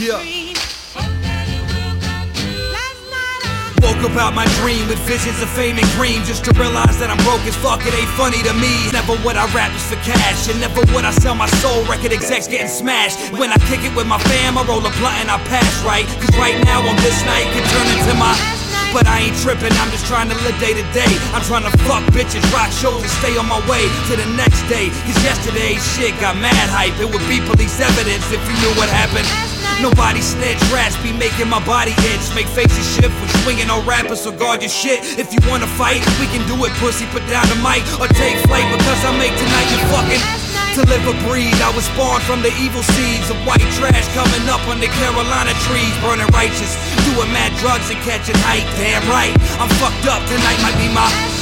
Yeah. Woke up out my dream with visions of fame and cream, just to realize that I'm broke as fuck, it ain't funny to me. Never would I rap just for cash, and never would I sell my soul. Record execs getting smashed. When I kick it with my fam, I roll a blunt and I pass right. Cause right now on this night could turn into my... But I ain't tripping, I'm just trying to live day to day. I'm trying to fuck bitches, rock shows, and stay on my way to the next day. Cause yesterday's shit got mad hype. It would be police evidence if you knew what happened. Nobody snitch, rats be making my body itch. Make faces shift when swinging on rappers, so guard your shit. If you wanna fight, we can do it, pussy, put down the mic or take flight. Because I make tonight you fucking... To live or breathe, I was spawned from the evil seeds of white trash coming up on the Carolina trees, burning righteous, doing mad drugs and catching hype. Damn right, I'm fucked up, tonight might be my